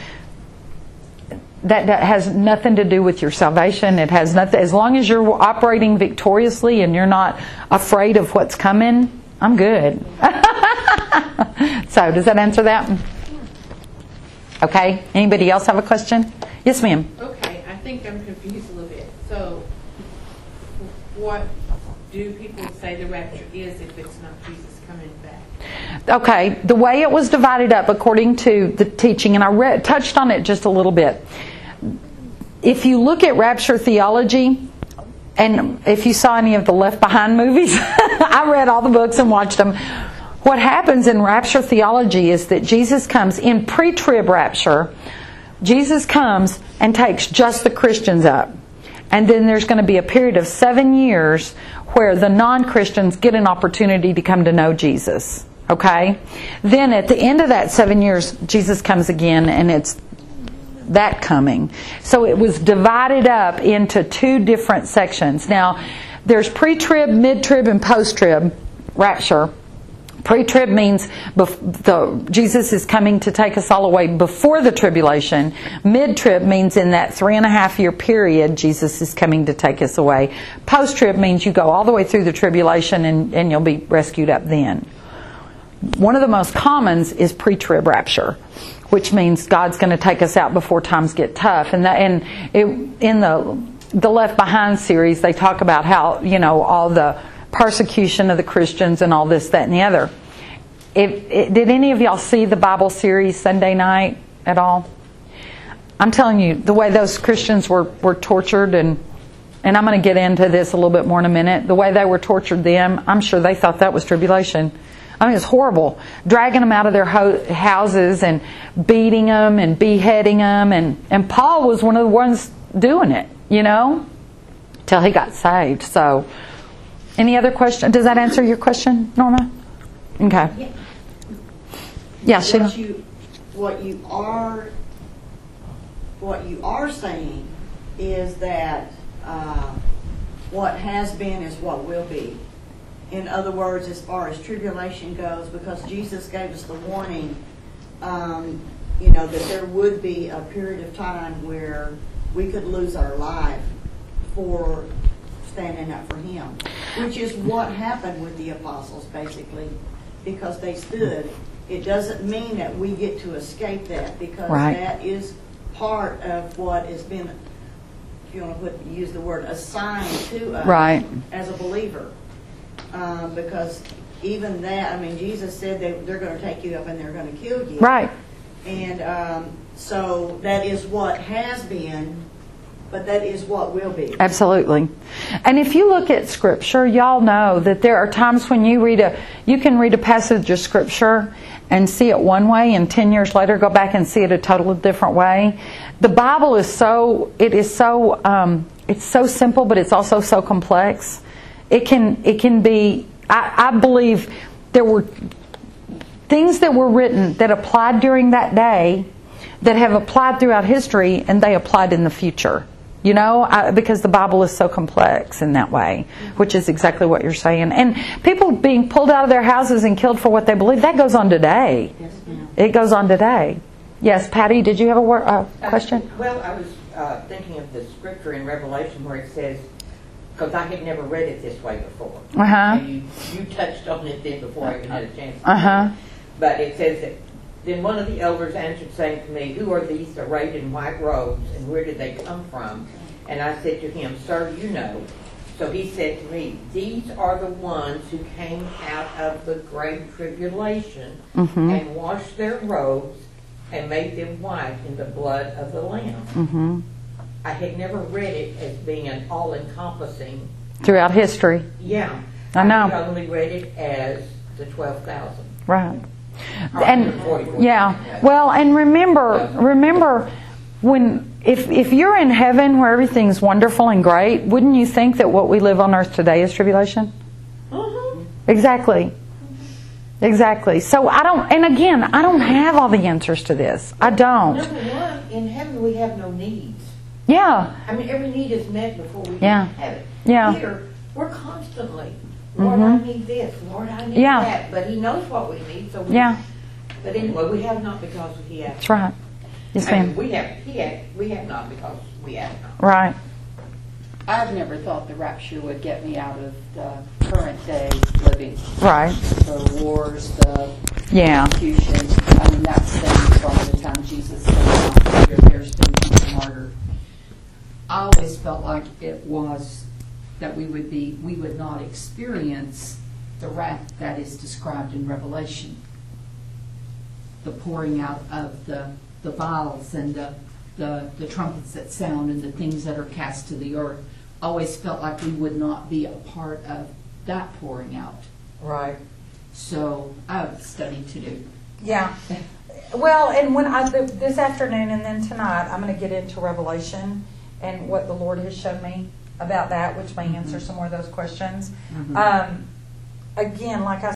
that has nothing to do with your salvation. It has nothing. As long as you're operating victoriously and you're not afraid of what's coming, I'm good. So, does that answer that? Okay. Anybody else have a question? Yes, ma'am. Okay, I think I'm confused a little bit. So, what do people say the rapture is if it's not Jesus coming back? Okay, the way it was divided up according to the teaching, and I touched on it just a little bit. If you look at rapture theology, and if you saw any of the Left Behind movies, I read all the books and watched them. What happens in rapture theology is that Jesus comes in pre-trib rapture. Jesus comes and takes just the Christians up. And then there's going to be a period of 7 years where the non-Christians get an opportunity to come to know Jesus. Okay? Then at the end of that 7 years, Jesus comes again, and it's that coming. So it was divided up into two different sections. Now, there's pre-trib, mid-trib, and post-trib rapture. Pre-trib means Jesus is coming to take us all away before the tribulation. Mid-trib means in that 3.5 year period, Jesus is coming to take us away. Post-trib means you go all the way through the tribulation and you'll be rescued up then. One of the most commons is pre-trib rapture, which means God's going to take us out before times get tough. In the Left Behind series, they talk about how, all the persecution of the Christians and all this, that, and the other. Did any of y'all see the Bible series Sunday night at all? I'm telling you, the way those Christians were tortured, and I'm going to get into this a little bit more in a minute, the way they were tortured them, I'm sure they thought that was tribulation. I mean, it's horrible. Dragging them out of their houses and beating them and beheading them. And Paul was one of the ones doing it, till he got saved. So, any other question? Does that answer your question, Norma? Okay. Yeah, Sheila. What you are saying is that what has been is what will be. In other words, as far as tribulation goes, because Jesus gave us the warning, that there would be a period of time where we could lose our life for standing up for Him, which is what happened with the apostles, basically, because they stood. It doesn't mean that we get to escape that, because that is part of what has been, if you want to use the word, assigned to us as a believer. Because even that, Jesus said they're going to take you up and they're going to kill you. Right. And so that is what has been, but that is what will be. Absolutely. And if you look at Scripture, y'all know that there are times when you can read a passage of Scripture and see it one way, and 10 years later go back and see it a totally different way. The Bible is it's so simple, but it's also so complex. It can be, I believe there were things that were written that applied during that day that have applied throughout history, and they applied in the future. You know, because the Bible is so complex in that way, which is exactly what you're saying. And people being pulled out of their houses and killed for what they believe, that goes on today. Yes, ma'am. It goes on today. Yes, Patty, did you have a question? Well, I was thinking of the scripture in Revelation where it says, because I had never read it this way before. Uh-huh. And you touched on it then before I even had a chance to Uh-huh. read it. But it says that, then one of the elders answered, saying to me, who are these arrayed in white robes, and where did they come from? And I said to him, sir, you know. So he said to me, these are the ones who came out of the great tribulation and washed their robes and made them white in the blood of the Lamb. Mm-hmm. I had never read it as being an all-encompassing. Throughout history. Yeah. I know. I only read it as the 12,000. Right. Or And 44. yeah, well, and remember when if you're in heaven where everything's wonderful and great, wouldn't you think that what we live on earth today is tribulation? Exactly. Exactly. So I don't, and again, I don't have all the answers to this. I don't. Number one, in heaven we have no needs. Yeah. I mean, every need is met before we Yeah. have it. Yeah. Here, we're constantly, Lord, I need this, Lord, I need Yeah. that. But He knows what we need, so we, Yeah. But anyway, we have not because He has. That's right. Yes, I mean, ma'am. we have not because we have not. Right. I've never thought the rapture would get me out of the current day living. Right. The wars, the Yeah. persecution. I mean, that's been from the time Jesus came out. There's been people martyred. I always felt like it was that we would not experience the wrath that is described in Revelation. The pouring out of the vials and the trumpets that sound and the things that are cast to the earth. Always felt like we would not be a part of that pouring out. Right. So I have study to do. Yeah. Well, and when this afternoon and then tonight, I'm going to get into Revelation and what the Lord has shown me about that, which may answer some more of those questions. Again, like I